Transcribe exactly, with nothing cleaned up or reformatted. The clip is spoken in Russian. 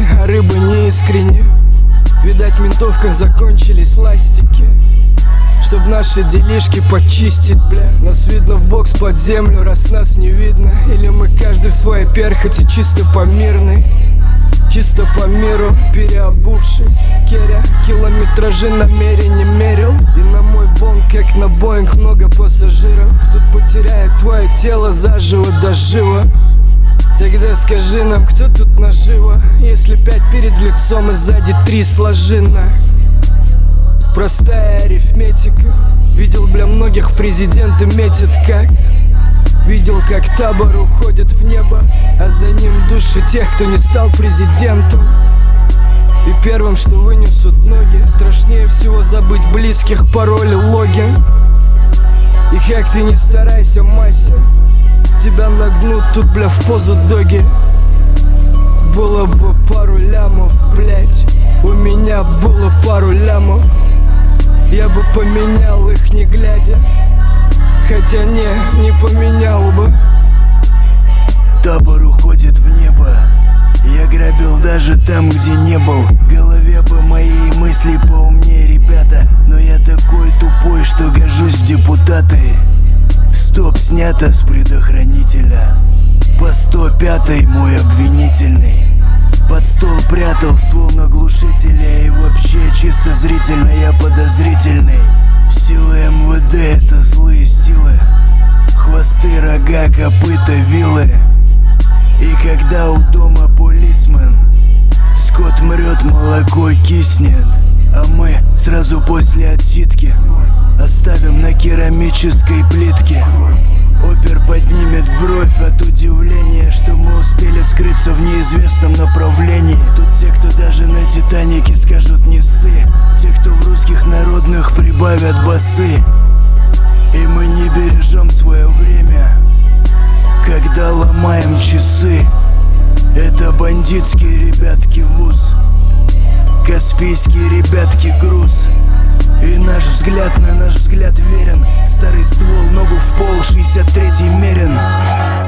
а рыба не искренне. Видать, в ментовках закончились ластики, чтоб наши делишки почистить, бля. Нас видно в бокс под землю, раз нас не видно. Или мы каждый в своей перхоти, чисто по мирной, чисто по миру переобувшись. Керя километражи намеренно мерил, и на мой бонг, как на Боинг, много пассажиров. Тут потеряет твое тело заживо до жива. Тогда скажи нам, кто тут наживо, если пять перед лицом и сзади три сложено. Простая арифметика. Видел, бля, многих в президенты метит как. Видел, как табор уходит в небо, а за ним души тех, кто не стал президентом. И первым, что вынесут ноги, страшнее всего забыть близких, пароли, логин. И как ты не старайся, Мася, тебя нагнут тут, бля, в позу доги. Было бы пару лямов, блять, у меня было пару лямов. Я бы поменял их не глядя, хотя не, не поменял бы. Табор уходит в небо, я грабил даже там, где не был. В голове бы мои мысли поумнее, ребята, но я такой тупой, что гожусь в депутаты. Стоп снято с предохранителя, по сто пятый мой обвинительный. Под стол прятал ствол на глушителя, и вообще чисто зрительно я подозрительный. Силы эм вэ дэ — это злые силы, хвосты, рога, копыта, вилы. И когда у дома полисмен, скот мрет, молоко киснет, а мы сразу после отсидки оставим на керамической плитке. Опер поднимет бровь от удивления, что мы успели скрыться в неизвестном направлении. Тут те, кто даже на Титанике скажут не ссы, те, кто в русских народных прибавят басы. И мы не бережем свое время, когда ломаем часы. Это бандитские ребятки вуз, каспийские ребятки груз. И наш взгляд на наш взгляд верен. Старый ствол, ногу в пол, шестьдесят третий мерен.